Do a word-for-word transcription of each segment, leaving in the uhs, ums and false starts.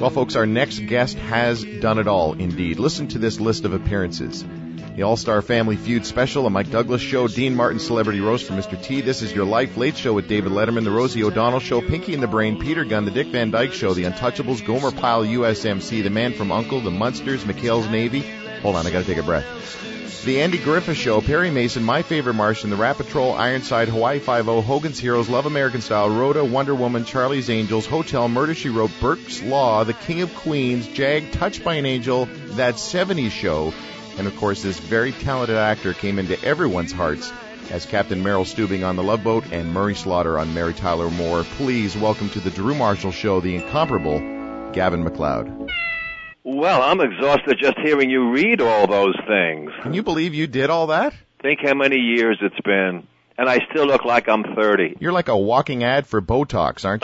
Well, folks, our next guest has done it all, indeed. Listen to this list of appearances. The All-Star Family Feud Special, The Mike Douglas Show, Dean Martin Celebrity Roast for Mister T, This Is Your Life, Late Show with David Letterman, The Rosie O'Donnell Show, Pinky and the Brain, Peter Gunn, The Dick Van Dyke Show, The Untouchables, Gomer Pyle, U S M C, The Man from U N C L E, The Munsters, McHale's Navy. Hold on, I gotta take a breath. The Andy Griffith Show, Perry Mason, My Favorite Martian, The Rat Patrol, Ironside, Hawaii Five-O, Hogan's Heroes, Love American Style, Rhoda, Wonder Woman, Charlie's Angels, Hotel, Murder, She Wrote, Burke's Law, The King of Queens, Jag, Touched by an Angel, That seventies Show, and of course this very talented actor came into everyone's hearts as Captain Merrill Steubing on The Love Boat and Murray Slaughter on Mary Tyler Moore. Please welcome to the Drew Marshall Show, the incomparable Gavin MacLeod. Well, I'm exhausted just hearing you read all those things. Can you believe you did all that? Think how many years it's been, and I still look like I'm thirty. You're like a walking ad for Botox, aren't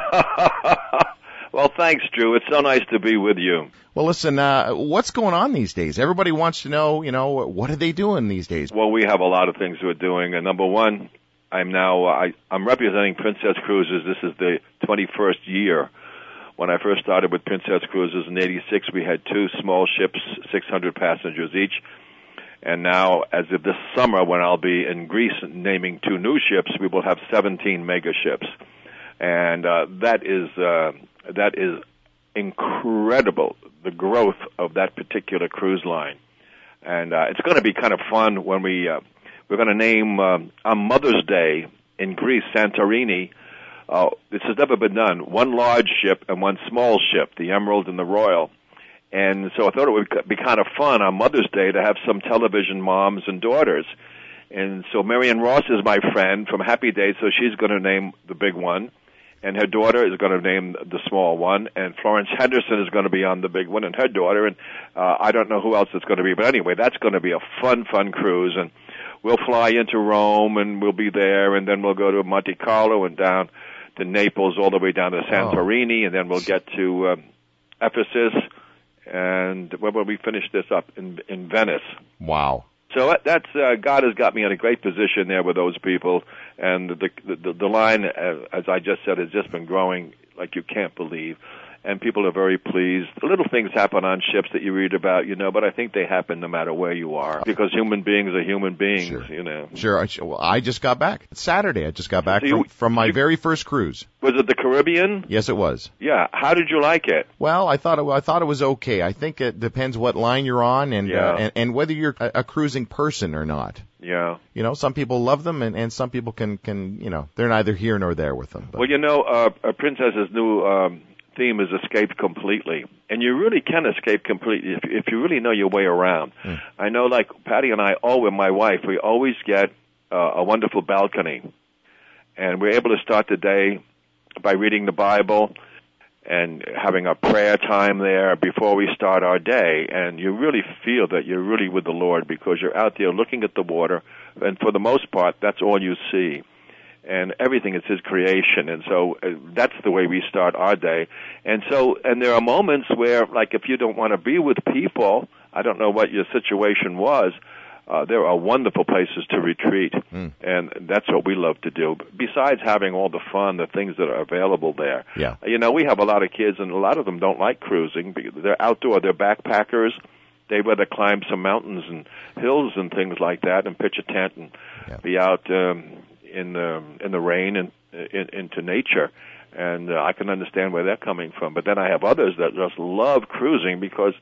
you? Well, thanks, Drew. It's so nice to be with you. Well, listen, uh, what's going on these days? Everybody wants to know, you know, what are they doing these days? Well, we have a lot of things we're doing. And number one, I'm now, uh, I, I'm representing Princess Cruises. This is the twenty-first year. When I first started with Princess Cruises in eighty-six, we had two small ships, six hundred passengers each. And now, as of this summer, when I'll be in Greece naming two new ships, we will have seventeen mega ships. And uh, that is uh, that is incredible, the growth of that particular cruise line. And uh, it's going to be kind of fun when we, uh, we're going to name uh, on Mother's Day in Greece, Santorini. Uh, this has never been done. One large ship and one small ship, the Emerald and the Royal. And so I thought it would be kind of fun on Mother's Day to have some television moms and daughters. And so Marion Ross is my friend from Happy Days, so she's going to name the big one. And her daughter is going to name the small one. And Florence Henderson is going to be on the big one, and her daughter. And uh, I don't know who else it's going to be. But anyway, that's going to be a fun, fun cruise. And we'll fly into Rome, and we'll be there. And then we'll go to Monte Carlo and down to Naples, all the way down to Santorini, oh. and then we'll get to um, Ephesus, and when will we finish this up in in Venice? Wow! So that, that's uh, God has got me in a great position there with those people, and the the, the line, uh, as I just said, has just been growing like you can't believe. And people are very pleased. Little things happen on ships that you read about, you know, but I think they happen no matter where you are, because human beings are human beings, sure. you know. Sure. I, well, I just got back. It's Saturday. I just got back so you, from, from my you, very first cruise. Was it the Caribbean? Yes, it was. Yeah. How did you like it? Well, I thought it, I thought it was okay. I think it depends what line you're on and yeah. uh, and, and whether you're a, a cruising person or not. Yeah. You know, some people love them, and, and some people can, can, you know, they're neither here nor there with them. But. Well, you know, uh, a Princess's new um, theme is escape completely. And you really can escape completely if, if you really know your way around. Mm. I know, like, Patty and I, oh, with my wife, we always get uh, a wonderful balcony. And we're able to start the day by reading the Bible and having a prayer time there before we start our day. And you really feel that you're really with the Lord, because you're out there looking at the water, and for the most part, that's all you see. And everything is His creation, and so uh, that's the way we start our day. And so, and there are moments where, like, if you don't want to be with people, I don't know what your situation was, Uh, there are wonderful places to retreat, mm. and that's what we love to do. Besides having all the fun, the things that are available there. Yeah. You know, we have a lot of kids, and a lot of them don't like cruising. They're outdoor, they're backpackers. They'd rather climb some mountains and hills and things like that, and pitch a tent and yeah. be out um, in the in the rain and in, into nature. And uh, I can understand where they're coming from. But then I have others that just love cruising because,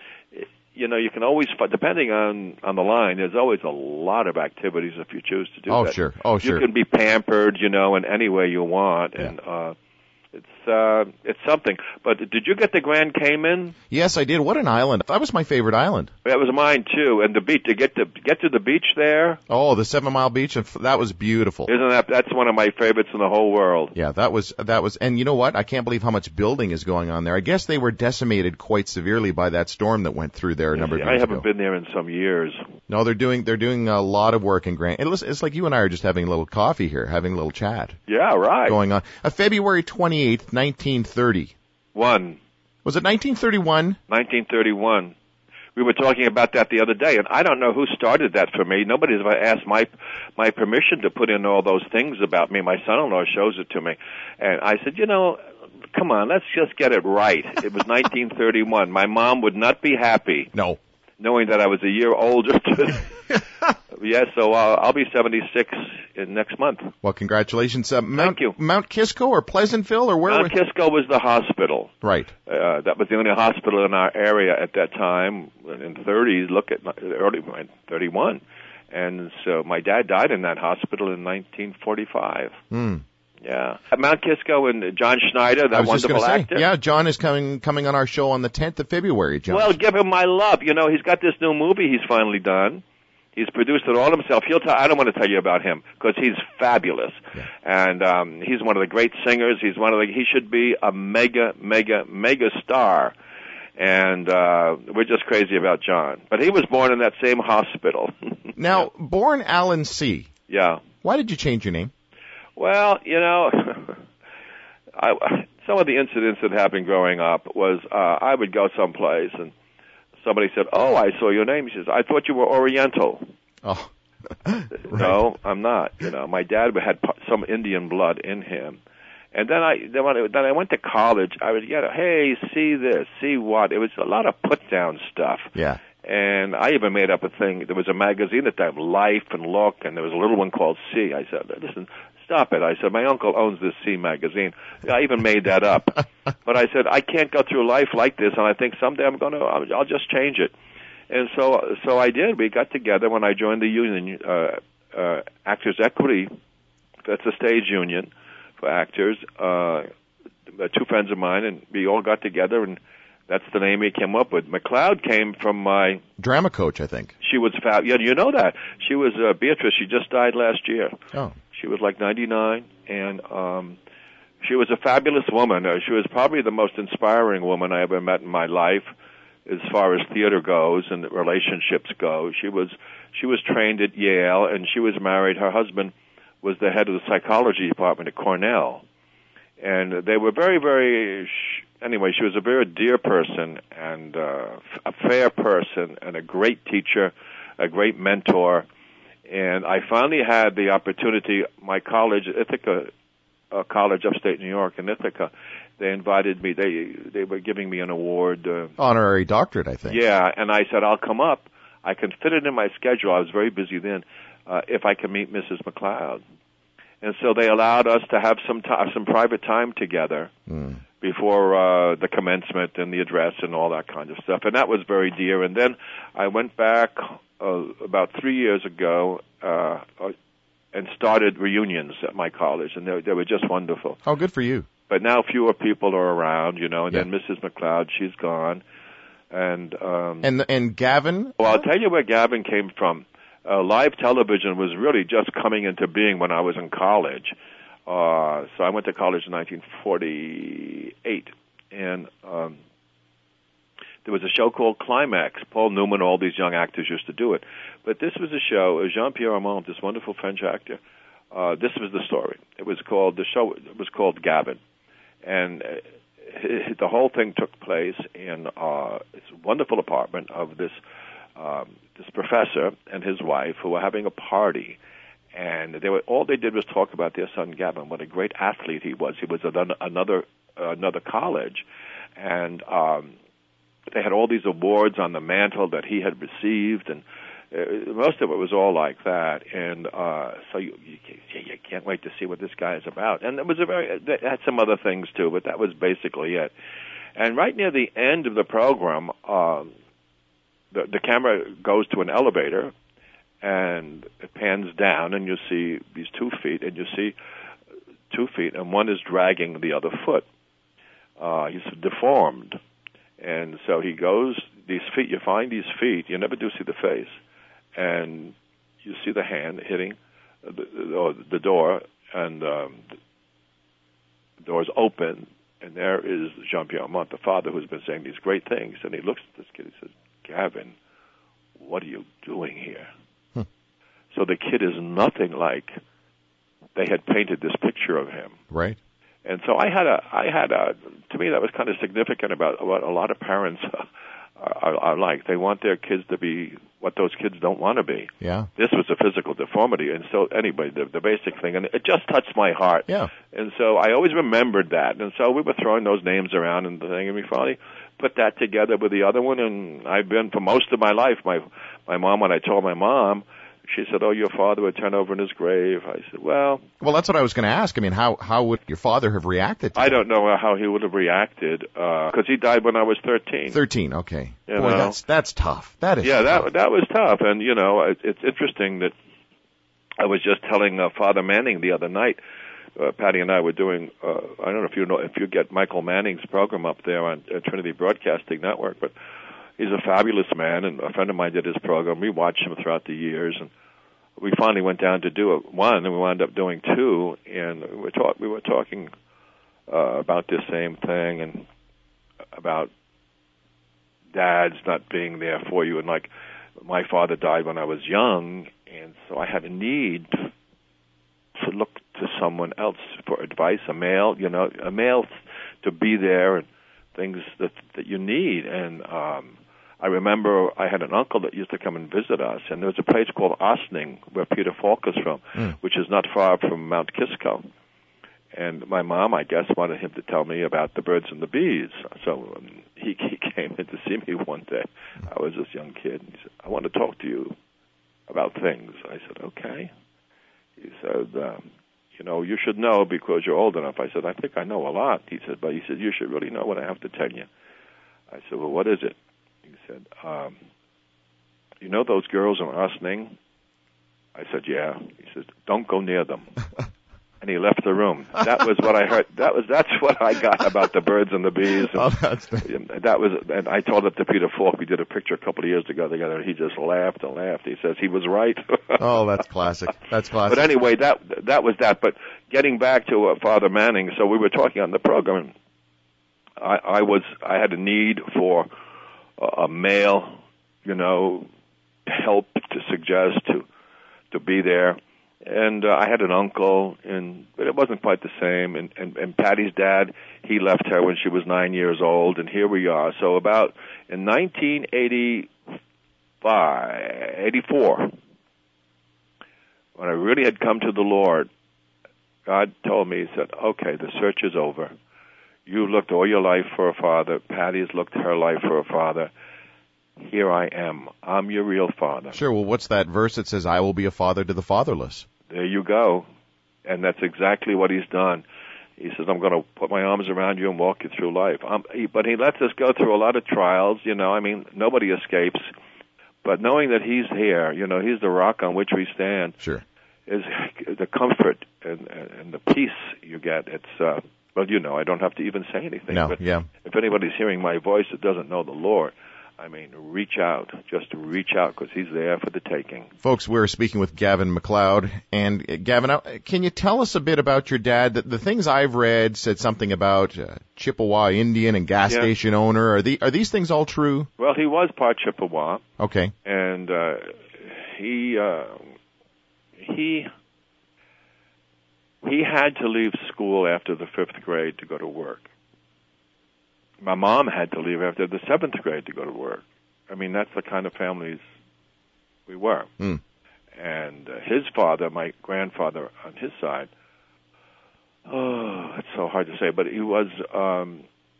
you know, you can always, depending on, on the line, there's always a lot of activities if you choose to do oh, that. Oh, sure. Oh, sure. You can be pampered, you know, in any way you want. Yeah. And uh, it's uh, it's something. But did you get the Grand Cayman? Yes, I did. What an island. That was my favorite island. That was mine, too. And the beach, to get to get to the beach there. Oh, the Seven Mile Beach, that was beautiful. Isn't that, that's one of my favorites in the whole world. Yeah, that was, that was, and you know what? I can't believe how much building is going on there. I guess they were decimated quite severely by that storm that went through there a number of years ago. I haven't been there in some years. No, they're doing, they're doing a lot of work in Grand, it's, it's like you and I are just having a little coffee here, having a little chat. Yeah, right. Going on. Uh, February twenty-eighth, nineteen thirty. One. Was it nineteen thirty-one? nineteen thirty-one. We were talking about that the other day, and I don't know who started that for me. Nobody's ever asked my my permission to put in all those things about me. My son-in-law shows it to me. And I said, you know, come on, let's just get it right. It was nineteen thirty-one. My mom would not be happy. No. Knowing that I was a year older. Yeah, so uh, I'll be seventy-six in next month. Well, congratulations. Uh, Mount, Thank you. Mount Kisco or Pleasantville or where? Mount was... Kisco was the hospital. Right. Uh, that was the only hospital in our area at that time. In the thirties, look at early thirty-one. And so my dad died in that hospital in nineteen forty-five. Hmm. Yeah. At Mount Kisco and John Schneider, that I was just wonderful gonna actor. say, yeah, John is coming coming on our show on the tenth of February, John. Well, give him my love. You know, he's got this new movie he's finally done. He's produced it all himself. He'll tell, I don't want to tell you about him because he's fabulous. Yeah. And um, he's one of the great singers. He's one of the, he should be a mega, mega, mega star. And uh, we're just crazy about John. But he was born in that same hospital. Now, born Alan C. Yeah. Why did you change your name? Well, you know, I, some of the incidents that happened growing up was uh, I would go someplace and somebody said, "Oh, I saw your name." He says, "I thought you were Oriental." Oh, right. No, I'm not. You know, my dad had some Indian blood in him, and then I then, when I, then I went to college. I would get, "Hey, see this, see what?" It was a lot of put down stuff. Yeah. And I even made up a thing. There was a magazine at that time, Life and Look, and there was a little one called C. I said, "Listen, stop it." I said, "My uncle owns this C magazine." I even made that up. But I said, I can't go through life like this, and I think someday I'm going to, I'll just change it. And so so I did. We got together when I joined the union, uh, uh, Actors Equity. That's a stage union for actors. Uh, two friends of mine, and we all got together, and that's the name he came up with. McLeod came from my... Drama coach, I think. She was fab. Yeah, you know that. She was uh, Beatrice. She just died last year. Oh. She was like ninety-nine, and um, she was a fabulous woman. Uh, she was probably the most inspiring woman I ever met in my life as far as theater goes and relationships go. She was she was trained at Yale, and she was married. Her husband was the head of the psychology department at Cornell. And they were very, very... Anyway, she was a very dear person and uh, a fair person and a great teacher, a great mentor. And I finally had the opportunity, my college, Ithaca uh, College, upstate New York in Ithaca, they invited me, they they were giving me an award. Uh, Honorary doctorate, I think. Yeah, and I said, I'll come up. I can fit it in my schedule. I was very busy then, uh, if I can meet Missus McLeod. And so they allowed us to have some time, some private time together mm. before uh, the commencement and the address and all that kind of stuff. And that was very dear. And then I went back uh, about three years ago uh, and started reunions at my college, and they, they were just wonderful. Oh, good for you. But now fewer people are around, you know, and yeah. then Missus McLeod, she's gone. And um, and and Gavin? Well, I'll tell you where Gavin came from. Uh, live television was really just coming into being when I was in college. Uh, so I went to college in nineteen forty-eight, and um, there was a show called Climax. Paul Newman, all these young actors used to do it. But this was a show, uh, Jean-Pierre Armand, this wonderful French actor, uh, this was the story. It was called, the show it was called Gavin. And uh, the whole thing took place in uh, this wonderful apartment of this Um, this professor and his wife who were having a party, and they were all they did was talk about their son Gavin, what a great athlete he was. He was at another uh, another college, and um, they had all these awards on the mantle that he had received, and uh, most of it was all like that. And uh, so you, you you can't wait to see what this guy is about. And it was a very it had some other things too, but that was basically it. And right near the end of the program. Um, The, the camera goes to an elevator, and it pans down, and you see these two feet, and you see two feet, and one is dragging the other foot. Uh, he's deformed. And so he goes, these feet, you find these feet, you never do see the face, and you see the hand hitting the, the, the door, and um, the door's open, and there is Jean-Pierre Armand, the father, who's been saying these great things, and he looks at this kid, he says, Gavin, what are you doing here? Hmm. So the kid is nothing like they had painted this picture of him. Right. And so I had a, I had a, to me that was kind of significant about what a lot of parents are, are like. They want their kids to be what those kids don't want to be. Yeah. This was a physical deformity, and so anyway, the, the basic thing, and it just touched my heart. Yeah. And so I always remembered that, and so we were throwing those names around and the thing, and we finally put that together with the other one, and I've been for most of my life. My my mom, when I told my mom, she said, "Oh, your father would turn over in his grave." I said, "Well, well, that's what I was going to ask. I mean, how how would your father have reacted to I that? don't know how he would have reacted because uh, he died when I was thirteen." Thirteen, okay. You Boy, know? that's that's tough. That is yeah, tough. that that was tough, and you know, it, it's interesting that I was just telling uh, Father Manning the other night. Uh, Patty and I were doing. Uh, I don't know if you know if you get Michael Manning's program up there on uh, Trinity Broadcasting Network, but he's a fabulous man, and a friend of mine did his program. We watched him throughout the years, and we finally went down to do it one, and we wound up doing two, and we were, talk, we were talking uh, about this same thing and about dads not being there for you. And like, my father died when I was young, and so I had a need to look to someone else for advice, a male, you know, a male to be there and things that that you need. And um I remember I had an uncle that used to come and visit us, and there was a place called Ossining, where Peter Falk is from, mm. which is not far from Mount Kisco. And my mom, I guess, wanted him to tell me about the birds and the bees. So um, he, he came in to see me one day. I was this young kid, and he said, "I want to talk to you about things." I said, "Okay." He said, um, "You know, you should know because you're old enough." I said, "I think I know a lot." He said, "But he said, you should really know what I have to tell you." I said, "Well, what is it?" He said, um, "You know those girls in Ossining?" I said, "Yeah." He said, "Don't go near them." And he left the room. That was what I heard. That was that's what I got about the birds and the bees. And, oh, that's and that was, and I told it to Peter Falk. We did a picture a couple of years ago together. He just laughed and laughed. He says he was right. Oh, that's classic. That's classic. But anyway, that that was that. But getting back to uh, Father Manning, so we were talking on the program. I, I was I had a need for a male, you know, help to suggest to to be there, and uh, I had an uncle, and but it wasn't quite the same. And, and and Patty's dad, he left her when she was nine years old, and here we are. So about in nineteen eighty-five, eighty-four, when I really had come to the Lord, God told me, He said, "Okay, the search is over. You looked all your life for a father. Patty's looked her life for a father. Here I am. I'm your real father." Sure. Well, what's that verse that says, "I will be a father to the fatherless"? There you go. And that's exactly what He's done. He says, "I'm going to put my arms around you and walk you through life." Um, he, but He lets us go through a lot of trials. You know, I mean, nobody escapes. But knowing that He's here, you know, He's the rock on which we stand. Sure. Is the comfort and, and the peace you get. It's, uh, well, you know, I don't have to even say anything. No, but yeah. if anybody's hearing my voice that doesn't know the Lord, I mean, reach out. Just reach out, because He's there for the taking. Folks, we're speaking with Gavin MacLeod. And, uh, Gavin, uh, can you tell us a bit about your dad? The, the things I've read said something about uh, Chippewa Indian and gas yeah. station owner. Are, the, are these things all true? Well, he was part Chippewa. Okay. And uh, he... Uh, he... He had to leave school after the fifth grade to go to work. My mom had to leave after the seventh grade to go to work. I mean, that's the kind of families we were. Mm. And uh, his father, my grandfather on his side, oh, it's so hard to say, but he was um,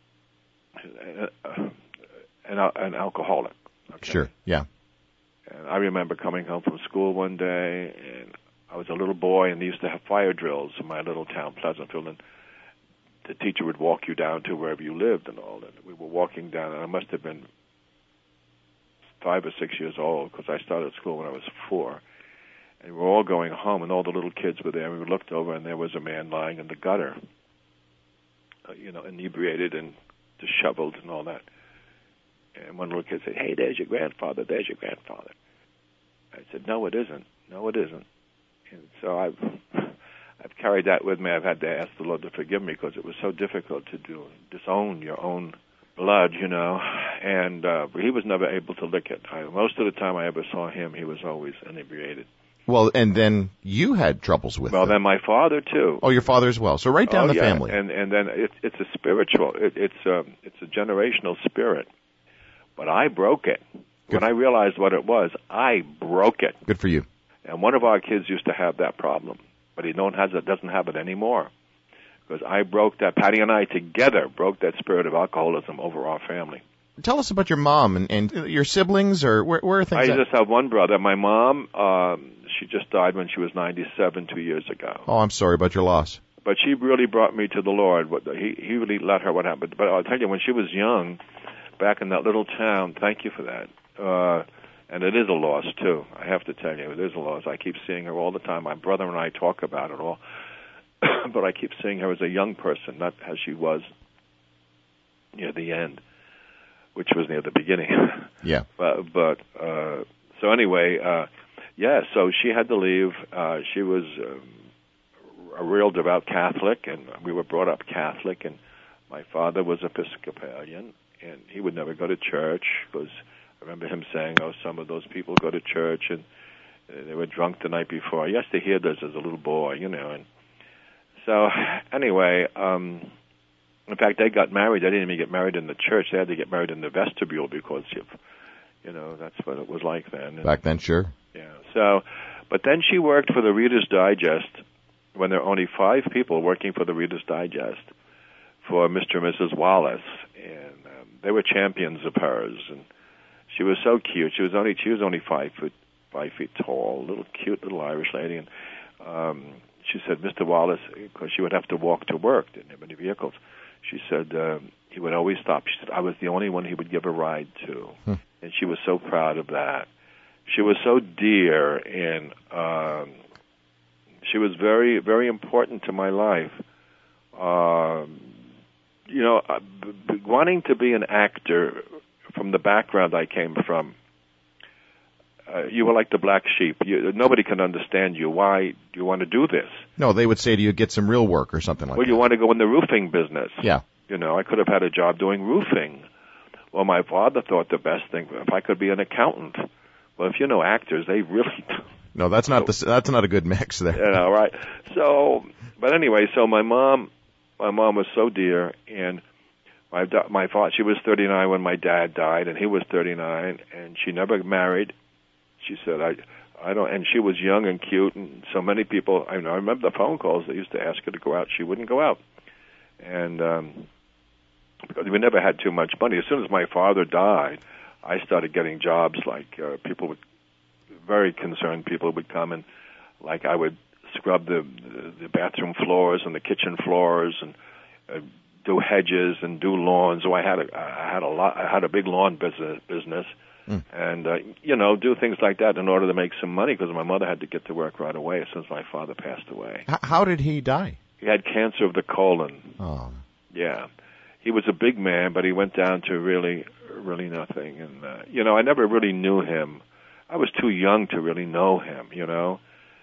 an, an alcoholic. Okay? Sure, yeah. And I remember coming home from school one day, and I was a little boy, and they used to have fire drills in my little town, Pleasantville, and the teacher would walk you down to wherever you lived and all. And we were walking down, and I must have been five or six years old, because I started school when I was four. And we were all going home, and all the little kids were there. And we looked over, and there was a man lying in the gutter, uh, you know, inebriated and disheveled and all that. And one little kid said, "Hey, there's your grandfather, there's your grandfather." I said, "No, it isn't. No, it isn't." And so I've I've carried that with me. I've had to ask the Lord to forgive me, because it was so difficult to do disown your own blood, you know. And uh, he was never able to lick it. I, most of the time I ever saw him, he was always inebriated. Well, and then you had troubles with Well, them. then my father too. Oh, your father as well. So right down oh, the yeah. family. And and then it, it's a spiritual. It, it's a it's a generational spirit. but I broke it. Good. When I realized what it was, I broke it. Good for you. And one of our kids used to have that problem, but he don't has it, doesn't have it anymore. Because I broke that, Patty and I together broke that spirit of alcoholism over our family. Tell us about your mom and, and your siblings, or where, where are things I at? just have one brother. My mom, um, she just died when she was ninety-seven, two years ago. Oh, I'm sorry about your loss. But she really brought me to the Lord. He, he really let her what happened. But I'll tell you, when she was young, back in that little town, thank you for that. Uh, and it is a loss, too. I have to tell you, it is a loss. I keep seeing her all the time. My brother and I talk about it all. But I keep seeing her as a young person, not as she was near the end, which was near the beginning. Yeah. But, but uh, so anyway, uh, yeah, so she had to leave. Uh, she was um, a real devout Catholic, and we were brought up Catholic, and my father was Episcopalian, and he would never go to church because I remember him saying, oh, some of those people go to church, and they were drunk the night before. I used to hear this as a little boy, you know, and so anyway, um, in fact, they got married. They didn't even get married in the church. They had to get married in the vestibule because, you know, that's what it was like then. Back then, sure. Yeah. So, but then she worked for the Reader's Digest when there were only five people working for the Reader's Digest for Mister and Missus Wallace, and um, they were champions of hers. And she was so cute. She was only she was only five foot five feet tall, little cute little Irish lady, and um, she said, Mister Wallace, because she would have to walk to work, didn't have any vehicles. She said um, he would always stop. She said, I was the only one he would give a ride to. Hmm. And she was so proud of that. She was so dear, and um, she was very, very important to my life. Um, you know, uh, b- b- wanting to be an actor from the background I came from, Uh, you were like the black sheep. You, nobody can understand you. Why do you want to do this? No, they would say to you, get some real work or something like well, that. Well, you want to go in the roofing business. Yeah. You know, I could have had a job doing roofing. Well, my father thought the best thing, if I could be an accountant. Well, if you know actors, they really... No, that's not the, that's not a good mix there. You know, right? So, but anyway, so my mom, my mom was so dear, and my my father, she was thirty-nine when my dad died, and he was thirty-nine, and she never married. She said, I, I don't, and she was young and cute, and so many people, I, know, I remember the phone calls, they used to ask her to go out, she wouldn't go out. And, um, because we never had too much money. As soon as my father died, I started getting jobs, like, uh, people would, very concerned people would come, and, like, I would scrub the, the, the bathroom floors and the kitchen floors, and, uh, do hedges and do lawns. So I had a, I had a lot, I had a big lawn business, business. Mm. And, uh, you know, do things like that in order to make some money because my mother had to get to work right away since my father passed away. H- how did he die? He had cancer of the colon. Oh. Yeah. He was a big man, but he went down to really, really nothing. And, uh, you know, I never really knew him. I was too young to really know him, you know.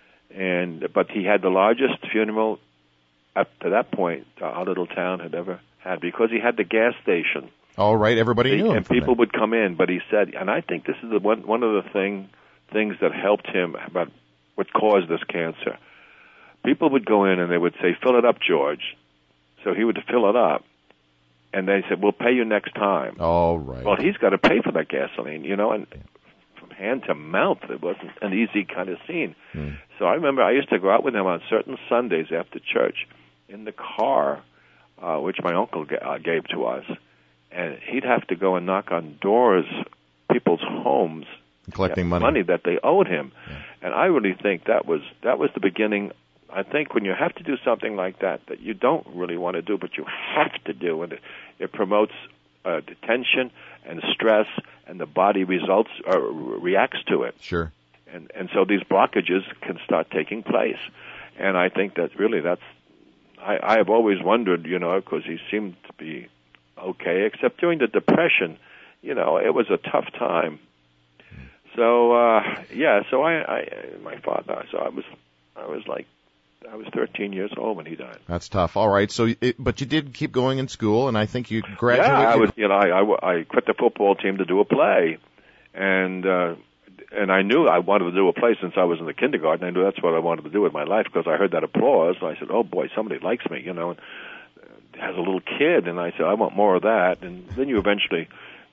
And but he had the largest funeral up to that point our little town had ever had because he had the gas station. All right, everybody knew him. And people would come in, but he said, and I think this is the one one of the thing things that helped him about what caused this cancer. People would go in and they would say, "Fill it up, George." So he would fill it up, and they said, "We'll pay you next time." All right. Well, he's got to pay for that gasoline, you know, and from hand to mouth, it wasn't an easy kind of scene. Hmm. So I remember I used to go out with him on certain Sundays after church in the car, uh, which my uncle g- uh, gave to us. And he'd have to go and knock on doors, people's homes, collecting money. money that they owed him. Yeah. And I really think that was that was the beginning. I think when you have to do something like that, that you don't really want to do, but you have to do, and it, it promotes uh, tension and stress, and the body results uh, reacts to it. Sure. And and so these blockages can start taking place. And I think that really that's. I, I have always wondered, you know, because he seemed to be okay, except during the Depression, you know, it was a tough time. So, uh, yeah, so I, I, my father, so I was, I was like, I was thirteen years old when he died. That's tough. All right, so, it, but you did keep going in school, and I think you graduated. Yeah, I was, you know, I, I, I quit the football team to do a play, and, uh, and I knew I wanted to do a play since I was in the kindergarten. I knew that's what I wanted to do with my life because I heard that applause, and I said, oh boy, somebody likes me, you know, and, has a little kid, and I said, I want more of that. And then you eventually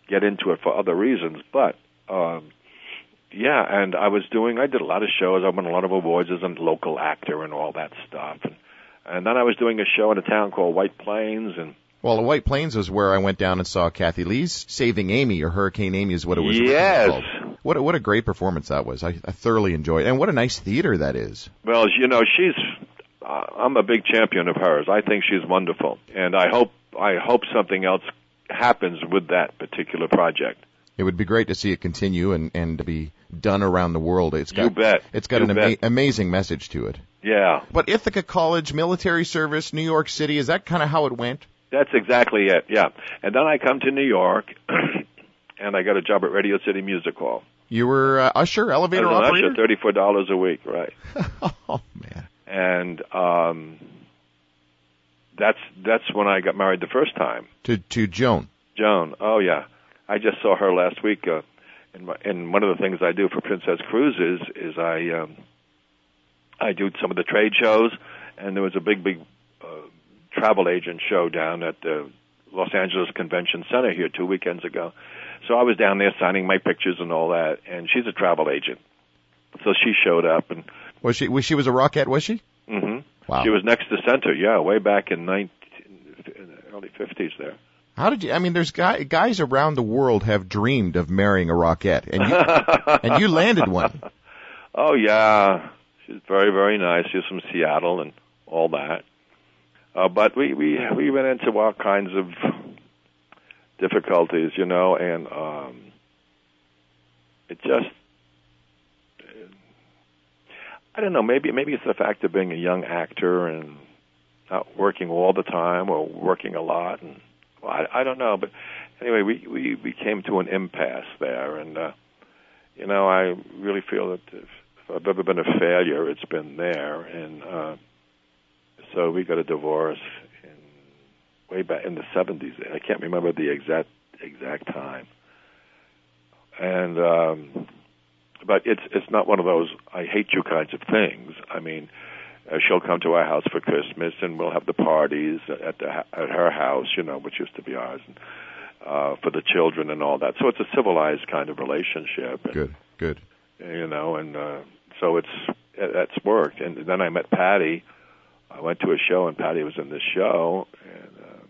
get into it for other reasons. But um, yeah, and I was doing. I did a lot of shows. I won a lot of awards as a local actor and all that stuff. And and then I was doing a show in a town called White Plains. And well, White Plains was where I went down and saw Kathy Lee's Saving Amy, or Hurricane Amy is what it was. Yes. Called. What a, what a great performance that was. I, I thoroughly enjoyed it. And what a nice theater that is. Well, you know, she's. Uh, I'm a big champion of hers. I think she's wonderful, and I hope I hope something else happens with that particular project. It would be great to see it continue and, and to be done around the world. It's got, you bet. It's got you an ama- amazing message to it. Yeah. But Ithaca College, military service, New York City, is that kind of how it went? That's exactly it, yeah. And then I come to New York, and I got a job at Radio City Music Hall. You were uh, usher, elevator I was an operator? usher, thirty-four dollars a week, right. Oh, man. And um, that's that's when I got married the first time. To to Joan? Joan, oh, yeah. I just saw her last week, uh, and, my, and one of the things I do for Princess Cruises is I um, I do some of the trade shows, and there was a big, big uh, travel agent show down at the Los Angeles Convention Center here two weekends ago. So I was down there signing my pictures and all that, and she's a travel agent. So she showed up. And Was she was she was a Rockette, was she? Mm-hmm. Wow. She was next to center, yeah, way back in, nineteen, in the early fifties there. How did you, I mean, there's guy, guys around the world have dreamed of marrying a Rockette, and you, and you landed one. Oh, yeah. She's very, very nice. She's from Seattle and all that. Uh, but we, we, we went into all kinds of difficulties, you know, and um, it just, I don't know, maybe maybe it's the fact of being a young actor and not working all the time or working a lot, and well, I, I don't know, but anyway, we, we, we came to an impasse there, and uh, you know, I really feel that if, if I've ever been a failure, it's been there, and uh, so we got a divorce in, way back in the seventies. I can't remember the exact exact time, and um, but it's it's not one of those I hate you kinds of things. I mean. Uh, she'll come to our house for Christmas, and we'll have the parties at the at her house, you know, which used to be ours, and, uh, for the children and all that. So it's a civilized kind of relationship. And, good, good. You know, and uh, so it's that's worked. And then I met Patty. I went to a show, and Patty was in this show, and uh,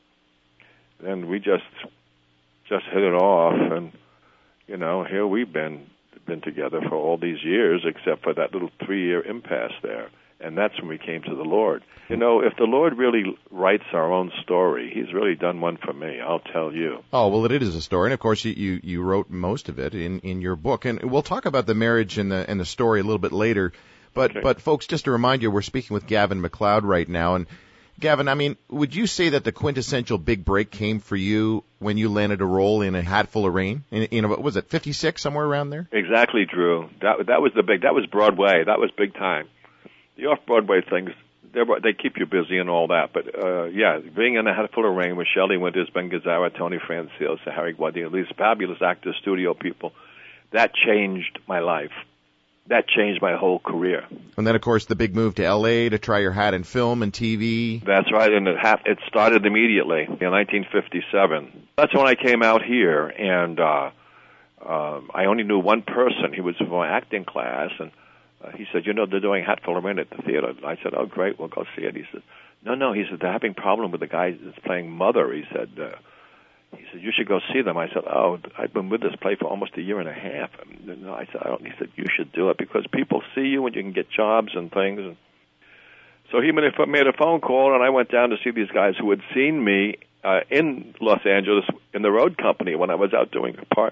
then we just just hit it off. And you know, here we've been been together for all these years, except for that little three-year impasse there. And that's when we came to the Lord. You know, if the Lord really writes our own story, He's really done one for me, I'll tell you. Oh, well, it is a story. And, of course, you, you, you wrote most of it in, in your book. And we'll talk about the marriage and the, and the story a little bit later. But, Okay. but folks, just to remind you, we're speaking with Gavin MacLeod right now. And, Gavin, I mean, would you say that the quintessential big break came for you when you landed a role in A Hatful of Rain? In, in what was it, fifty-six, somewhere around there? Exactly, Drew. That that was the big, that was Broadway. That was big time. The off-Broadway things, they keep you busy and all that. But, uh, yeah, being in A Hatful of Rain with Shelley Winters, Ben Gazzara, Tony Francios, Harry Guardino, these fabulous actors, studio people, that changed my life. That changed my whole career. And then, of course, the big move to L A to try your hat in film and T V. That's right, and it, ha- it started immediately in nineteen fifty-seven. That's when I came out here, and uh, um, I only knew one person. He was from my acting class, and uh, he said, you know, they're doing Hatful of Rain at the theater. I said, oh, great, we'll go see it. He said, no, no, he said, they're having a problem with the guy that's playing Mother. He said, uh, He said, you should go see them. I said, oh, I've been with this play for almost a year and a half. And I said, I don't. He said, you should do it because people see you and you can get jobs and things. And so he made a phone call, and I went down to see these guys who had seen me uh, in Los Angeles in the road company when I was out doing a part.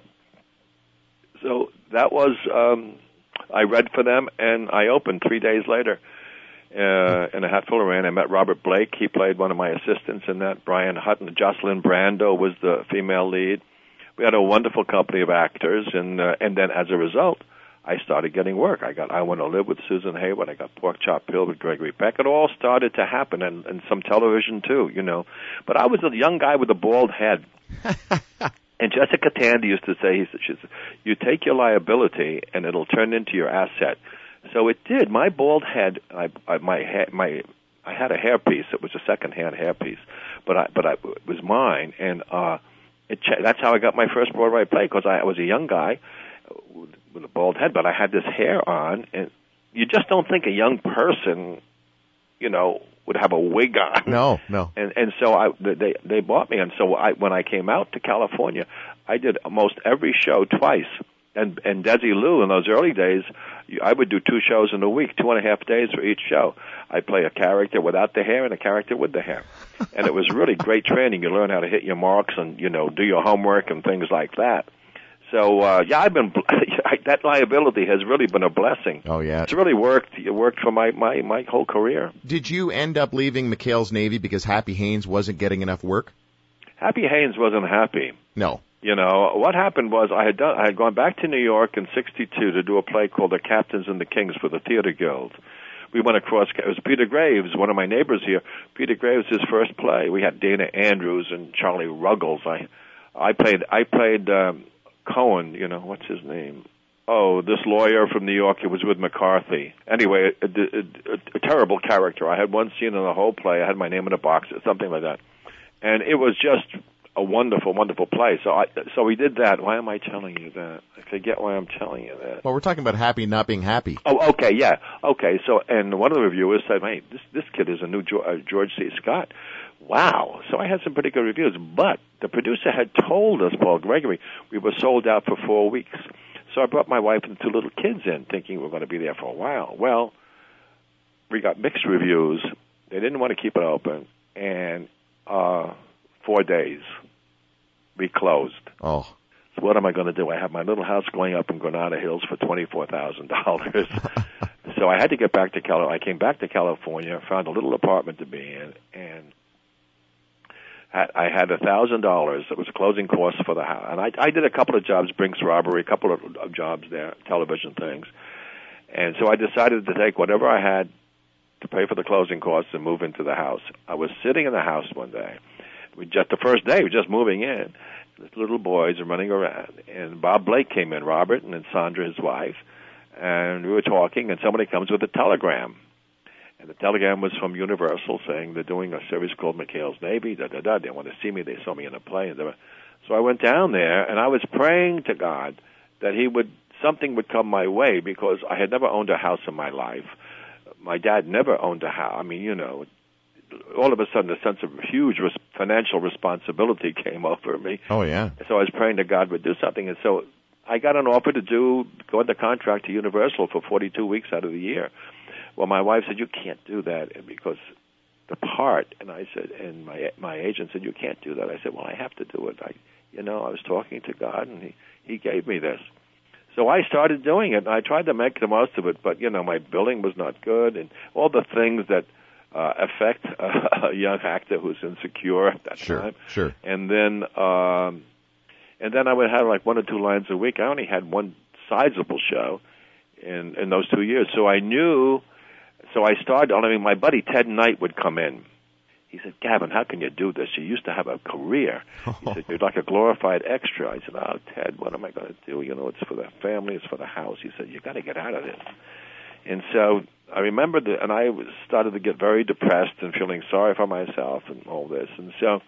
So that was, um, I read for them, and I opened three days later. Uh, in A Hatful of Rain, I met Robert Blake. He played one of my assistants in that. Brian Hutton, Jocelyn Brando was the female lead. We had a wonderful company of actors, and uh, and then as a result, I started getting work. I got I Want to Live with Susan Hayward. I got Pork Chop Hill with Gregory Peck. It all started to happen, and, and some television too, you know. But I was a young guy with a bald head. And Jessica Tandy used to say, she said, you take your liability, and it'll turn into your asset. So it did. My bald head, I, I, my hair, my, I had a hairpiece. It was a second-hand hairpiece, but I, but I, it was mine. And uh, it ch- that's how I got my first Broadway play, because I was a young guy with, with a bald head, but I had this hair on, and you just don't think a young person, you know, would have a wig on. No, no. And and so I they they bought me, and so I when I came out to California, I did almost every show twice. And and Desi Lou, in those early days, I would do two shows in a week, two and a half days for each show. I'd play a character without the hair and a character with the hair. And it was really great training. You learn how to hit your marks and, you know, do your homework and things like that. So, uh, yeah, I've been, that liability has really been a blessing. Oh, yeah. It's really worked. It worked for my, my, my whole career. Did you end up leaving McHale's Navy because Happy Haynes wasn't getting enough work? Happy Haynes wasn't happy. No. You know, what happened was I had done, I had gone back to New York in sixty-two to do a play called The Captains and the Kings for the Theater Guild. We went across, it was Peter Graves, one of my neighbors here. Peter Graves, his first play. We had Dana Andrews and Charlie Ruggles. I, I played, I played, um, Cohen, you know, what's his name? Oh, this lawyer from New York, it was with McCarthy. Anyway, a, a, a, a terrible character. I had one scene in the whole play. I had my name in a box, something like that. And it was just a wonderful, wonderful play. So I, so we did that. Why am I telling you that? I forget why I'm telling you that. Well, we're talking about happy not being happy. Oh, okay, yeah. Okay, so, and one of the reviewers said, hey, this, this kid is a new George, uh, George C. Scott. Wow. So I had some pretty good reviews. But the producer had told us, Paul Gregory, we were sold out for four weeks. So I brought my wife and two little kids in, thinking we were going to be there for a while. Well, we got mixed reviews. They didn't want to keep it open. And uh, four days, we closed. Oh. So what am I going to do? I have my little house going up in Granada Hills for twenty-four thousand dollars. So I had to get back to California. I came back to California, found a little apartment to be in, and I had a thousand dollars. It was a closing cost for the house, and I, I did a couple of jobs, Brinks Robbery, a couple of, of jobs there, television things, and so I decided to take whatever I had to pay for the closing costs and move into the house. I was sitting in the house one day. We just the first day, we were just moving in. The little boys are running around, and Bob Blake came in, Robert, and then Sandra, his wife, and we were talking, and somebody comes with a telegram. And the telegram was from Universal saying they're doing a series called McHale's Navy, da-da-da. They want to see me. They saw me in a play. And they were, so I went down there, and I was praying to God that he would, something would come my way, because I had never owned a house in my life. My dad never owned a house. I mean, you know, all of a sudden a sense of huge res- financial responsibility came over me. Oh, yeah. So I was praying that God would do something. And so I got an offer to do, go under contract to Universal for forty-two weeks out of the year. Well, my wife said, you can't do that because the part, and I said, and my my agent said, you can't do that. I said, well, I have to do it. I, you know, I was talking to God, and he, he gave me this. So I started doing it, and I tried to make the most of it, but, you know, my billing was not good, and all the things that uh, affect a, a young actor who's insecure at that sure, time. Sure, And then, um, and then I would have like one or two lines a week. I only had one sizable show in, in those two years. So I knew... So I started, I mean, my buddy Ted Knight would come in. He said, Gavin, how can you do this? You used to have a career. He said, you're like a glorified extra. I said, oh, Ted, what am I going to do? You know, it's for the family, it's for the house. He said, you got to get out of this. And so I remember that, and I was, started to get very depressed and feeling sorry for myself and all this. And so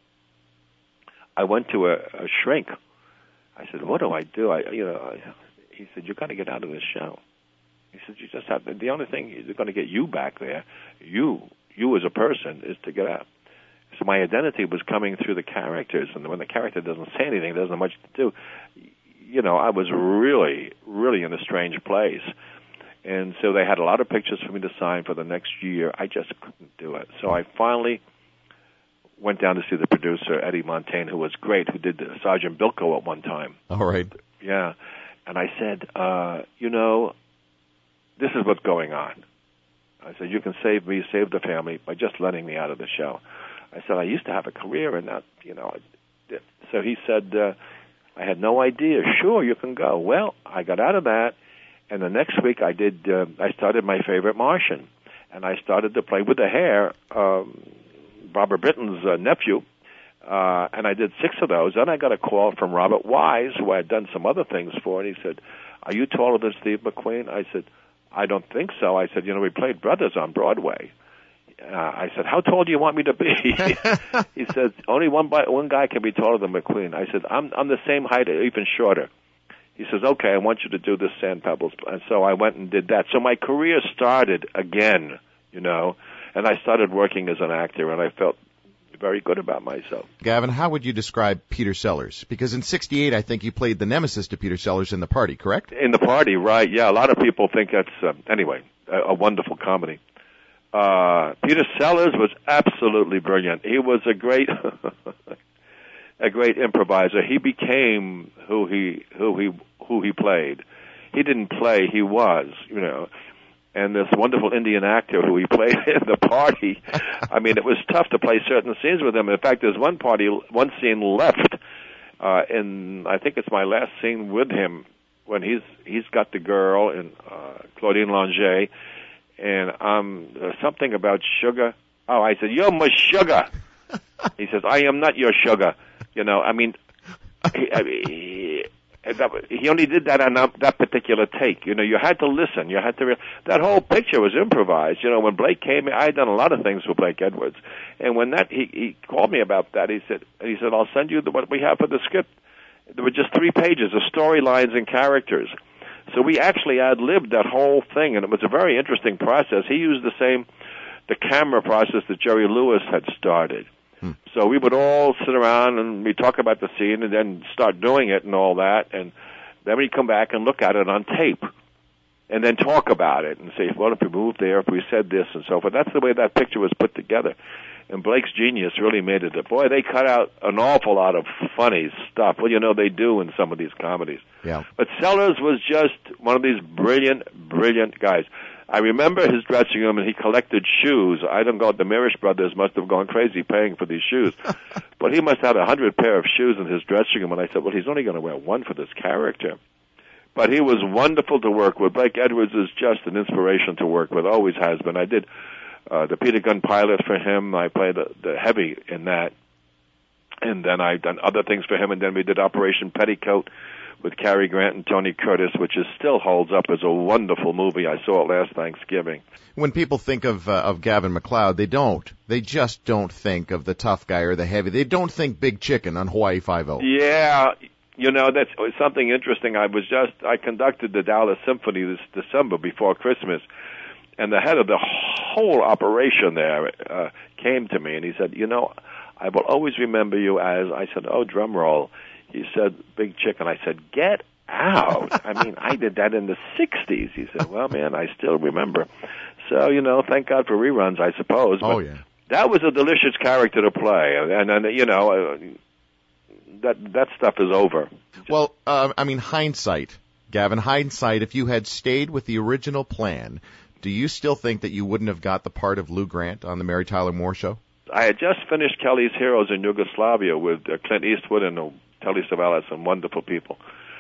I went to a, a shrink. I said, what do I do? I, you know, I, he said, you got to get out of this show. He said, you just have to, the only thing is going to get you back there, you, you as a person, is to get out. So my identity was coming through the characters, and when the character doesn't say anything, doesn't have much to do, you know, I was really, really in a strange place. And so they had a lot of pictures for me to sign for the next year. I just couldn't do it. So I finally went down to see the producer, Eddie Montaigne, who was great, who did Sergeant Bilko at one time. All right. Yeah. And I said, uh, you know, this is what's going on. I said, you can save me, save the family by just letting me out of the show. I said, I used to have a career in that, you know. So he said, uh, I had no idea. Sure, you can go. Well, I got out of that, and the next week I did, uh, I started My Favorite Martian, and I started to play with the hair, um, Robert Britton's uh, nephew, uh, and I did six of those. Then I got a call from Robert Wise, who I had done some other things for, and he said, are you taller than Steve McQueen? I said, I don't think so. I said, you know, we played brothers on Broadway. Uh, I said, how tall do you want me to be? He says, only one by, one guy can be taller than McQueen. I said, I'm I'm the same height, even shorter. He says, okay, I want you to do this Sand Pebbles. And so I went and did that. So my career started again, you know, and I started working as an actor, and I felt very good about myself. Gavin, how would you describe Peter Sellers? Because in sixty-eight, I think you played the nemesis to Peter Sellers in The Party, correct? In The Party, right, yeah. A lot of people think that's, uh, anyway, a, a wonderful comedy. Uh, Peter Sellers was absolutely brilliant. He was a great, a great improviser. He became who he, who he, who he played. He didn't play, he was, you know. And this wonderful Indian actor who he played in The Party, I mean, it was tough to play certain scenes with him. In fact, there's one party, one scene left, uh, in, I think it's my last scene with him, when he's, he's got the girl, and, uh, Claudine Longet, and um, uh, something about sugar. Oh, I said, you're my sugar. He says, I am not your sugar. You know, I mean, he, I mean, he, he only did that on that particular take. You know, you had to listen. You had to. Re- that whole picture was improvised. You know, when Blake came, I had done a lot of things for Blake Edwards, and when that he, he called me about that, he said, he said, I'll send you the, what we have for the script. There were just three pages of storylines and characters. So we actually ad-libbed that whole thing, and it was a very interesting process. He used the same, the camera process that Jerry Lewis had started. Hmm. So we would all sit around and we'd talk about the scene and then start doing it and all that, and then we'd come back and look at it on tape and then talk about it and say, well, if we moved there, if we said this and so forth. That's the way that picture was put together. And Blake's genius really made it. Boy, they cut out an awful lot of funny stuff. Well, you know, they do in some of these comedies. Yeah. But Sellers was just one of these brilliant, brilliant guys. I remember his dressing room, and he collected shoes. I don't know, the Mirish brothers must have gone crazy paying for these shoes. But he must have had a hundred pair of shoes in his dressing room. And I said, well, he's only going to wear one for this character. But he was wonderful to work with. Blake Edwards is just an inspiration to work with, always has been. I did Uh, the Peter Gunn pilot for him. I played the, the heavy in that. And then I've done other things for him. And then we did Operation Petticoat with Cary Grant and Tony Curtis, which is still holds up as a wonderful movie. I saw it last Thanksgiving. When people think of uh, of Gavin MacLeod, they don't. They just don't think of the tough guy or the heavy. They don't think Big Chicken on Hawaii Five-O. Yeah. You know, that's something interesting. I was just, I conducted the Dallas Symphony this December before Christmas. And the head of the whole operation there uh, came to me, and he said, you know, I will always remember you as, I said, oh, drum roll. He said, Big Chicken. I said, get out. I mean, I did that in the sixties. He said, well, man, I still remember. So, you know, thank God for reruns, I suppose. But oh, yeah. That was a delicious character to play. And, and you know, uh, that that stuff is over. Well, uh, I mean, hindsight, Gavin, hindsight, if you had stayed with the original plan, do you still think that you wouldn't have got the part of Lou Grant on the Mary Tyler Moore Show? I had just finished Kelly's Heroes in Yugoslavia with uh, Clint Eastwood and uh, Telly Savalas, some wonderful people.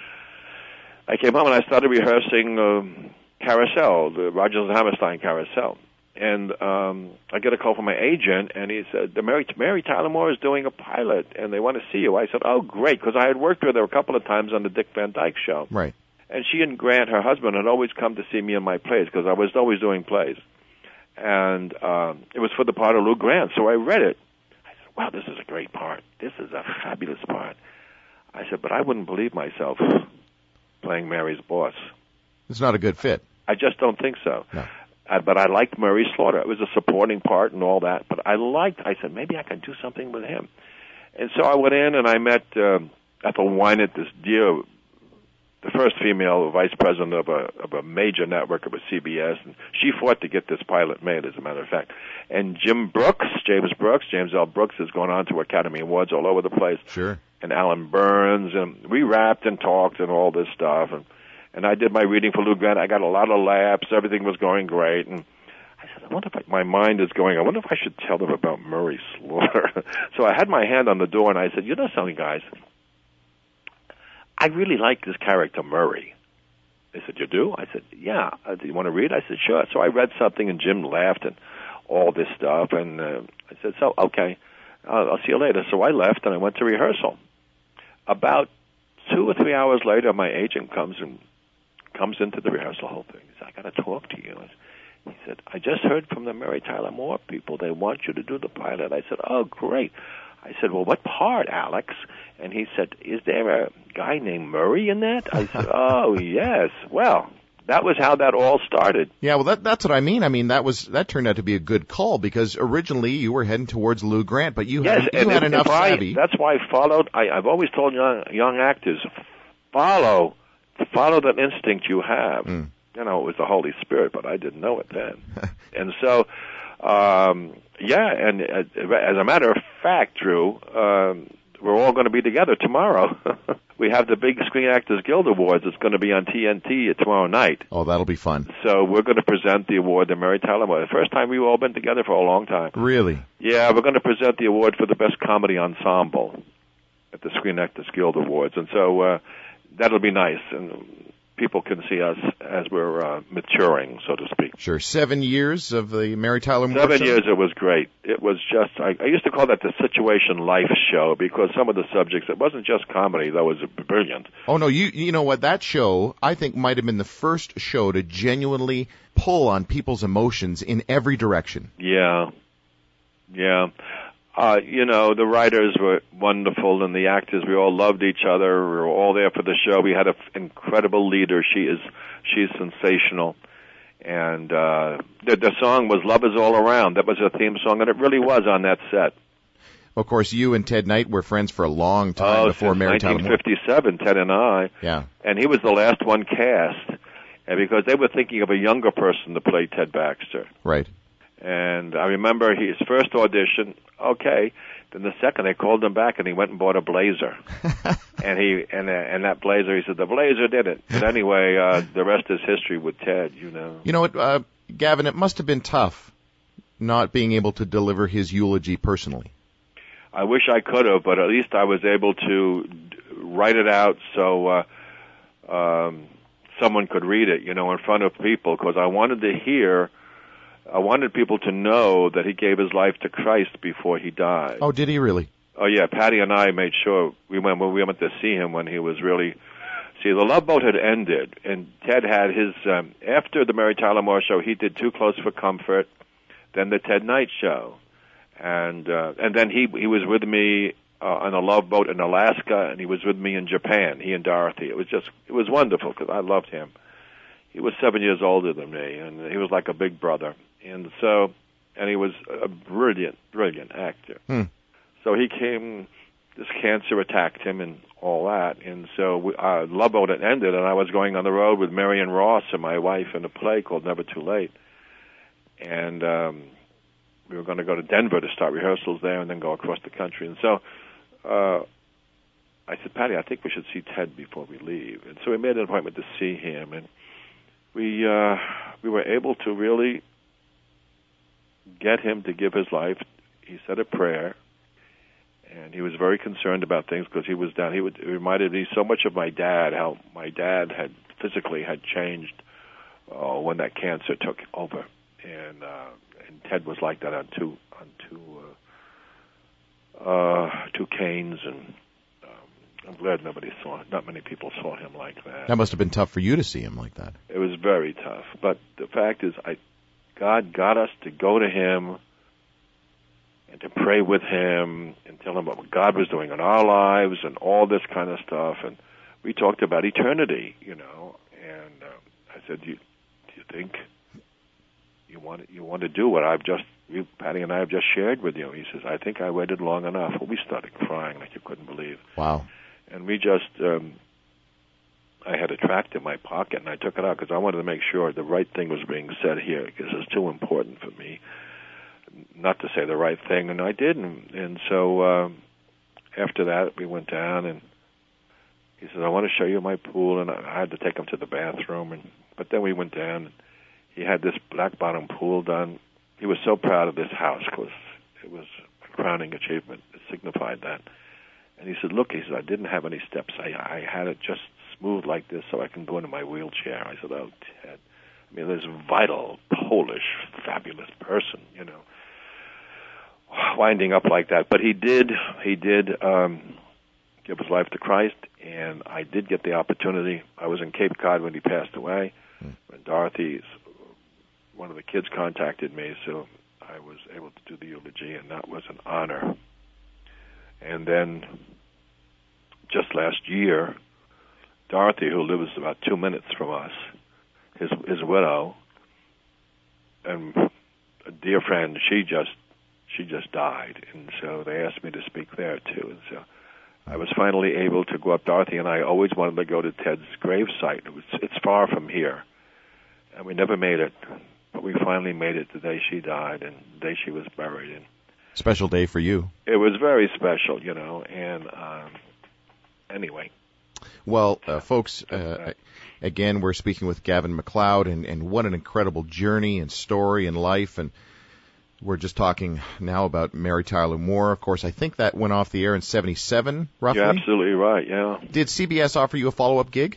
I came home and I started rehearsing um, Carousel, the Rodgers and Hammerstein Carousel. And um, I get a call from my agent, and he said, the Mary, Mary Tyler Moore is doing a pilot, and they want to see you. I said, oh, great, because I had worked with her a couple of times on the Dick Van Dyke Show. Right. And she and Grant, her husband, had always come to see me in my plays because I was always doing plays. And um, it was for the part of Lou Grant, so I read it. I said, wow, this is a great part. This is a fabulous part. I said, but I wouldn't believe myself playing Mary's boss. It's not a good fit. I just don't think so. No. Uh, but I liked Murray Slaughter. It was a supporting part and all that. But I liked, I said, maybe I can do something with him. And so I went in and I met um, Ethel Wynant, this dear, the first female vice president of a of a major network, of a C B S, and she fought to get this pilot made, as a matter of fact. And Jim Brooks, James Brooks, James L. Brooks, has gone on to Academy Awards all over the place. Sure. And Alan Burns, and we rapped and talked and all this stuff, and and I did my reading for Lou Grant. I got a lot of laughs. Everything was going great, and I said, I wonder if I, my mind is going, I wonder if I should tell them about Murray Slaughter. So I had my hand on the door, and I said, you know something, guys? I really like this character, Murray. They said, you do? I said, yeah. Uh, do you want to read? I said, sure. So I read something, and Jim laughed and all this stuff. And uh, I said, so, okay, I'll, I'll see you later. So I left, and I went to rehearsal. About two or three hours later, my agent comes and comes into the rehearsal whole thing. He said, I got to talk to you. He says, said, I just heard from the Mary Tyler Moore people. They want you to do the pilot. I said, oh, great. I said, well, what part, Alex? And he said, is there a guy named Murray in that? I said, oh, yes. Well, that was how that all started. Yeah, well, that, that's what I mean. I mean, that was that turned out to be a good call because originally you were heading towards Lou Grant, but you yes, had, you and had if, enough if I, savvy. That's why I followed. I, I've always told young, young actors, follow, follow that instinct you have. Mm. You know, it was the Holy Spirit, but I didn't know it then. And so, um, yeah, and uh, as a matter of fact, Drew, um, we're all going to be together tomorrow. We have the big Screen Actors Guild Awards. It's going to be on T N T tomorrow night. Oh, that'll be fun. So we're going to present the award to Mary Tyler Moore. The first time we've all been together for a long time. Really? Yeah, we're going to present the award for the best comedy ensemble at the Screen Actors Guild Awards. And so uh, that'll be nice. And people can see us as we're uh, maturing, so to speak. Sure. Seven years of the Mary Tyler Moore Seven show? years, it was great. It was just, I, I used to call that the Situation Life show because some of the subjects, it wasn't just comedy, that was brilliant. Oh, no, you you know what, that show, I think, might have been the first show to genuinely pull on people's emotions in every direction. Yeah, yeah. Uh, you know, the writers were wonderful, and the actors, we all loved each other. We were all there for the show. We had an f- incredible leader. She is, she's sensational. And uh, the, the song was Love Is All Around. That was a theme song, and it really was on that set. Of course, you and Ted Knight were friends for a long time oh, before Mary Tyler Moore. nineteen fifty-seven, Ted and I. Yeah. And he was the last one cast, and because they were thinking of a younger person to play Ted Baxter. Right. And I remember his first audition, okay. Then the second, they called him back, and he went and bought a blazer. and he and uh, and that blazer, he said, the blazer did it. But anyway, uh, the rest is history with Ted, you know. You know what, uh, Gavin, it must have been tough not being able to deliver his eulogy personally. I wish I could have, but at least I was able to write it out so uh, um, someone could read it, you know, in front of people, because I wanted to hear... I wanted people to know that he gave his life to Christ before he died. Oh, did he really? Oh, yeah. Patty and I made sure we went when we went to see him when he was really... See, the Love Boat had ended, and Ted had his... Um, after the Mary Tyler Moore show, he did Too Close for Comfort, then the Ted Knight show. And uh, and then he he was with me uh, on a Love Boat in Alaska, and he was with me in Japan, he and Dorothy. It was just... It was wonderful, because I loved him. He was seven years older than me, and he was like a big brother. And so, and he was a brilliant, brilliant actor. Hmm. So he came, this cancer attacked him and all that. And so we, uh, Love Boat had ended, and I was going on the road with Marion Ross and my wife in a play called Never Too Late. And um, we were going to go to Denver to start rehearsals there and then go across the country. And so uh, I said, Patty, I think we should see Ted before we leave. And so we made an appointment to see him. And we uh, we were able to really get him to give his life. He said a prayer, and he was very concerned about things because he was down. He would, it reminded me so much of my dad, how my dad had physically had changed uh, when that cancer took over, and uh, and Ted was like that on two on two uh, uh, two canes, and um, I'm glad nobody saw, not many people saw him like that. That must have been tough for you to see him like that. It was very tough, but the fact is, I. God got us to go to him and to pray with him and tell him what God was doing in our lives and all this kind of stuff. And we talked about eternity, you know. And um, I said, do you, do you think you want, you want to do what I've just, you, Patty and I have just shared with you? He says, I think I waited long enough. Well, we started crying like you couldn't believe. Wow. And we just... Um, I had a tract in my pocket, and I took it out because I wanted to make sure the right thing was being said here because it's too important for me not to say the right thing, and I did. And, and so um, after that, we went down, and he said, I want to show you my pool, and I had to take him to the bathroom. And but then we went down, and he had this black-bottom pool done. He was so proud of this house because it was a crowning achievement. It signified that. And he said, look, he said, I didn't have any steps. I, I had it just smooth like this so I can go into my wheelchair. I said, oh, Ted. I mean, this vital, Polish, fabulous person, you know, winding up like that. But he did, he did um, give his life to Christ, and I did get the opportunity. I was in Cape Cod when he passed away, mm. when Dorothy one of the kids contacted me, so I was able to do the eulogy, and that was an honor. And then just last year, Dorothy, who lives about two minutes from us, his his widow, and a dear friend, she just she just died, and so they asked me to speak there too, and so I was finally able to go up. Dorothy and I always wanted to go to Ted's gravesite. It was it's far from here, and we never made it, but we finally made it the day she died and the day she was buried. And special day for you. It was very special, you know, and um, anyway. Well, uh, folks, uh, again, we're speaking with Gavin MacLeod, and, and what an incredible journey and story and life. And we're just talking now about Mary Tyler Moore. Of course, I think that went off the air in seventy-seven, roughly. You're absolutely right, yeah. Did C B S offer you a follow-up gig?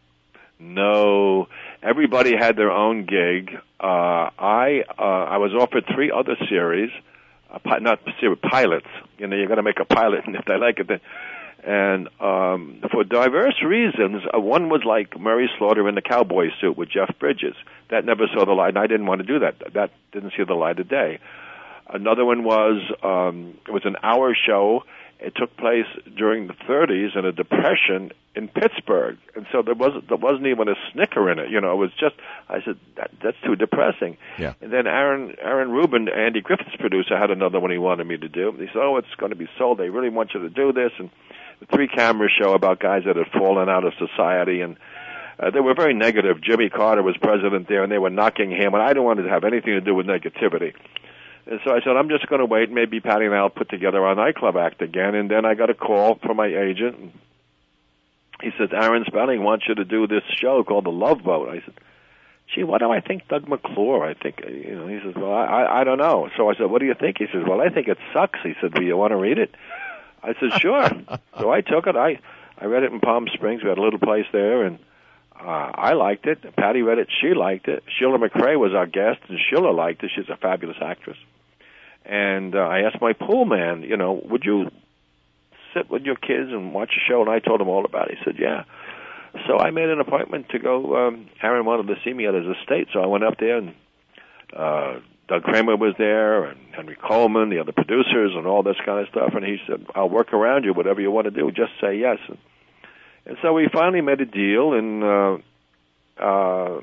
No. Everybody had their own gig. Uh, I uh, I was offered three other series, uh, pi- not series, pilots. You know, you're going to make a pilot, and if they like it, then... And um, for diverse reasons, uh, one was like Murray Slaughter in the cowboy suit with Jeff Bridges. That never saw the light, and I didn't want to do that. That didn't see the light of day. Another one was, um, it was an hour show. It took place during the thirties in a depression in Pittsburgh. And so there wasn't, there wasn't even a snicker in it. You know, it was just, I said, that, that's too depressing. Yeah. And then Aaron, Aaron Rubin, Andy Griffith's producer, had another one he wanted me to do. He said, oh, it's going to be sold. They really want you to do this. And the three-camera show about guys that had fallen out of society, and uh, they were very negative. Jimmy Carter was president there, and they were knocking him, and I didn't want to have anything to do with negativity. And so I said, I'm just going to wait. Maybe Patty and I will put together our nightclub act again. And then I got a call from my agent. And he said, Aaron Spelling wants you to do this show called The Love Boat. I said, gee, what do I think Doug McClure? I think, you know, he says, well, I, I don't know. So I said, what do you think? He says, well, I think it sucks. He said, do you want to read it? I said, sure. So I took it. I, I read it in Palm Springs. We had a little place there, and uh, I liked it. Patty read it. She liked it. Sheila McRae was our guest, and Sheila liked it. She's a fabulous actress. And uh, I asked my pool man, you know, would you sit with your kids and watch a show? And I told him all about it. He said, yeah. So I made an appointment to go. Um, Aaron wanted to see me at his estate, so I went up there, and uh, Doug Kramer was there, and Henry Coleman, the other producers, and all this kind of stuff. And he said, I'll work around you, whatever you want to do, just say yes. And, and so we finally made a deal, and uh, uh,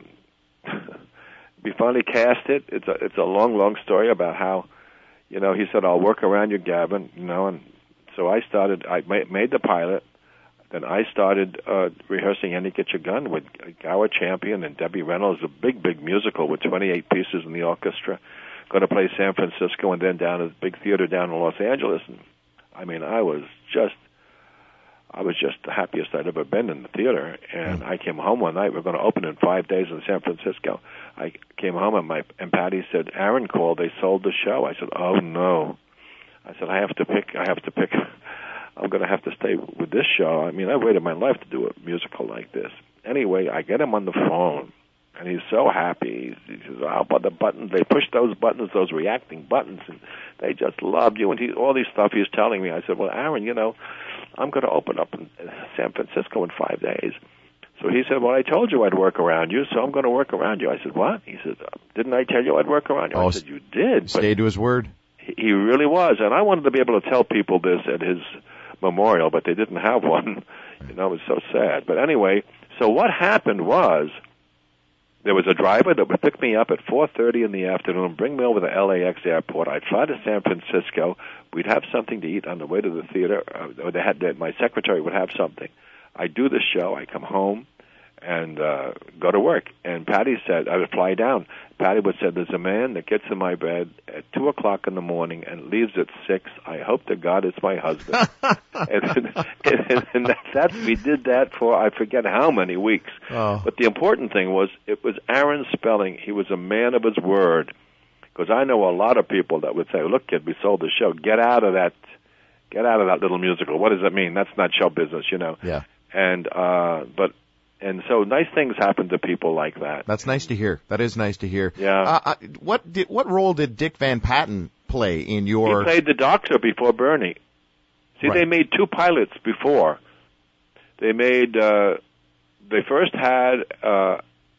we finally cast it. It's a, it's a long, long story about how, you know, he said, I'll work around you, Gavin, you know, and so I started, I made the pilot, then I started uh, rehearsing Annie Get Your Gun with Gower Champion and Debbie Reynolds, a big, big musical with twenty-eight pieces in the orchestra, going to play San Francisco and then down at the big theater down in Los Angeles. And I mean, I was just, I was just the happiest I'd ever been in the theater. And I came home one night. We we're going to open in five days in San Francisco. I came home and my and Patty said, Aaron called. They sold the show. I said, oh no. I said, I have to pick. I have to pick. I'm going to have to stay with this show. I mean, I waited my life to do a musical like this. Anyway, I get him on the phone, and he's so happy. He says, "How about the buttons? They push those buttons, those reacting buttons, and they just love you." And he, all these stuff he's telling me. I said, "Well, Aaron, you know, I'm going to open up in San Francisco in five days." So he said, well, I told you I'd work around you, so I'm going to work around you. I said, what? He said, didn't I tell you I'd work around you? Oh, I said, you did. Stayed to his word. He really was, and I wanted to be able to tell people this at his memorial, but they didn't have one. You know, it was so sad. But anyway, so what happened was there was a driver that would pick me up at four thirty in the afternoon, bring me over to L A X airport. I'd fly to San Francisco. We'd have something to eat on the way to the theater. Uh, or they had my secretary would have something. I'd do the show. I come home and uh, go to work. And Patty said, I would fly down. Patty would say, there's a man that gets in my bed at two o'clock in the morning and leaves at six. I hope to God it's my husband. and and, and that, that, we did that for, I forget how many weeks. Oh. But the important thing was, it was Aaron Spelling. He was a man of his word. Because I know a lot of people that would say, look, kid, we sold the show. Get out of that. Get out of that little musical. What does that mean? That's not show business, you know. Yeah. And, uh, but, And so nice things happen to people like that. That's nice to hear. That is nice to hear. Yeah. Uh, uh, what did, what role did Dick Van Patten play in your... He played the doctor before Bernie. See, Right. They made two pilots before. They made, uh, they first had, uh,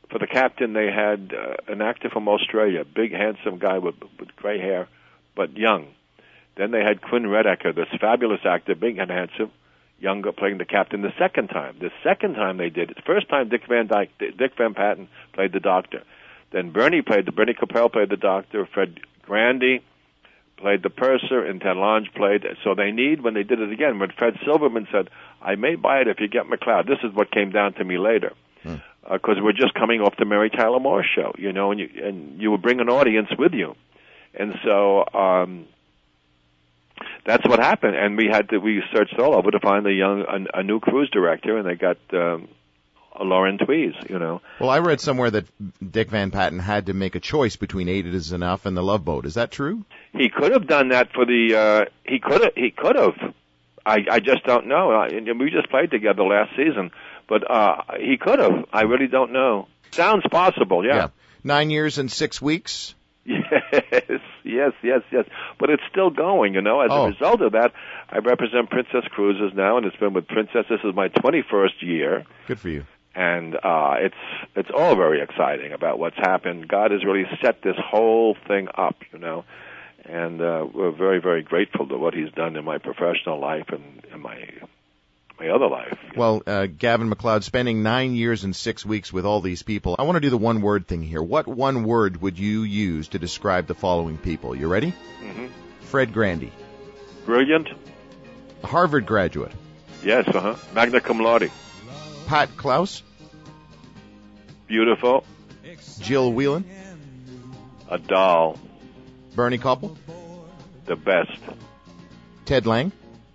for the captain, they had uh, an actor from Australia, big, handsome guy with, with gray hair, but young. Then they had Quinn Redeker, this fabulous actor, big and handsome, younger, playing the captain the second time. The second time they did it, the first time Dick Van Dyke, Dick Van Patten played the doctor. Then Bernie played the Bernie Capel played the doctor. Fred Grandy played the purser, and Ted Lange played. So they need, when they did it again, when Fred Silverman said, "I may buy it if you get McLeod." This is what came down to me later, because hmm. uh, we're just coming off the Mary Tyler Moore show, you know, and you and you would bring an audience with you, and so um, that's what happened. And we had to we searched all over to find a young a, a new cruise director, and they got um, Lauren Tweez, you know. Well, I read somewhere that Dick Van Patten had to make a choice between Eight Is Enough and The Love Boat. Is that true? He could have done that for the. Uh, he could have. He could have. I, I just don't know. I, and we just played together last season, but uh, he could have. I really don't know. Sounds possible. Yeah. yeah. Nine years and six weeks. Yes, yes, yes, yes. But it's still going. You know. As oh. a result of that, I represent Princess Cruises now, and it's been with Princess. This is my twenty-first year. Good for you. And uh, it's it's all very exciting about what's happened. God has really set this whole thing up, you know, and uh, we're very, very grateful to what He's done in my professional life and in my my other life. Well, uh, Gavin MacLeod, spending nine years and six weeks with all these people, I want to do the one-word thing here. What one word would you use to describe the following people? You ready? Mm-hmm. Fred Grandy. Brilliant. Harvard graduate. Yes, uh-huh. Magna cum laude. Pat Klaus. Beautiful. Jill Whelan. A doll. Bernie Koppel. The best. Ted Lang.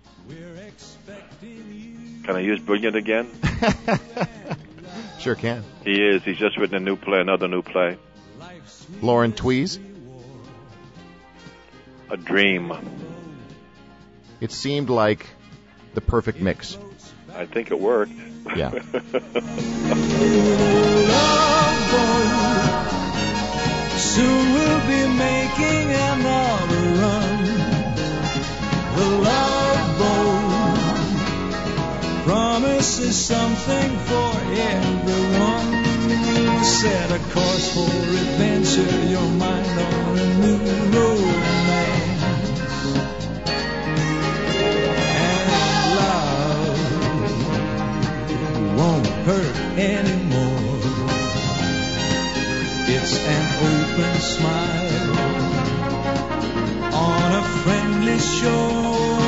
Can I use brilliant again? Sure can. He is. He's just written a new play, another new play. Lauren Tweez. A dream. It seemed like the perfect mix. I think it worked. Yeah. Soon we'll be making another run. The Love Boat promises something for everyone. Set a course for adventure, your mind on a new romance. And love won't hurt anymore. It's an open smile on a friendly shore.